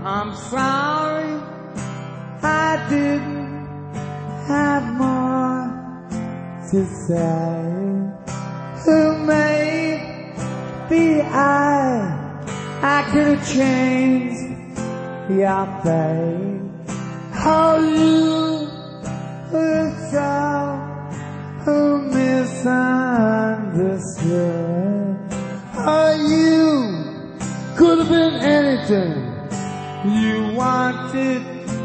I'm sorry I didn't have more to say. Who made the I could have changed your fate. Oh, you were so who misunderstood. Oh, you could have been anything you wanted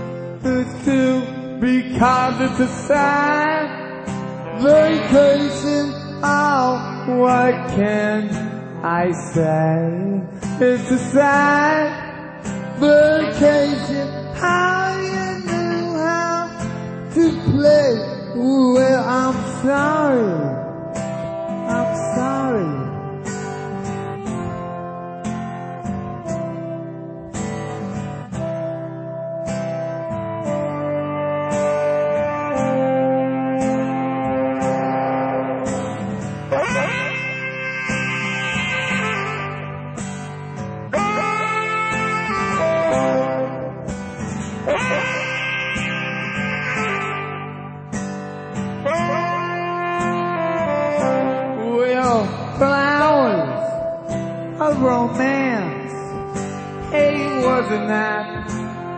to, because it's a sad vacation. Oh, what can I say? It's a sad vacation. How you knew how to play. Well, I'm sorry. I'm sorry. Romance, hey, wasn't that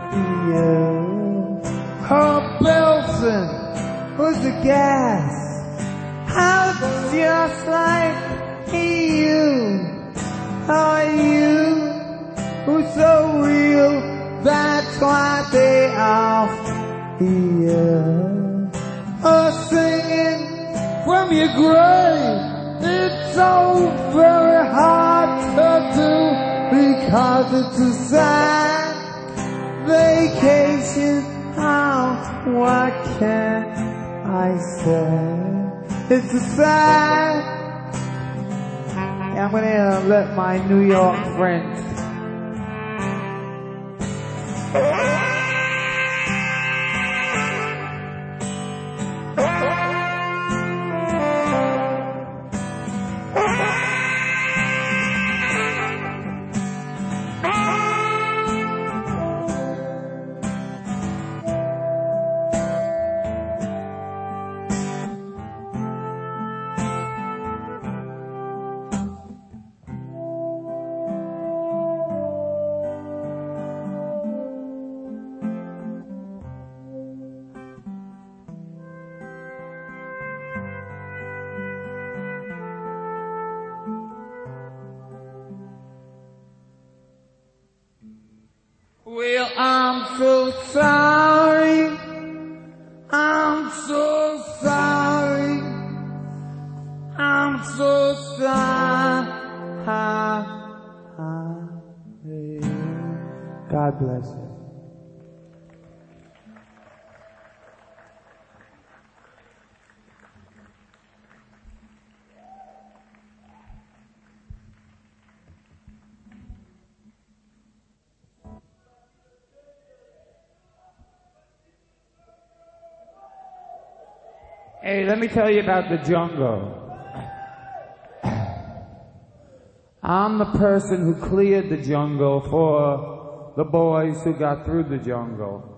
you? Oh, Belson was the gas, how just like you. Oh, you were so real, that's why they off you. Oh, singing from your grave. It's so very hard to do, because it's a sad vacation. Oh, what can I say? It's a sad. I'm gonna let my New York friends. Well, I'm so sorry. I'm so sorry. I'm so sorry. God bless you. Hey, let me tell you about the jungle. I'm the person who cleared the jungle for the boys who got through the jungle.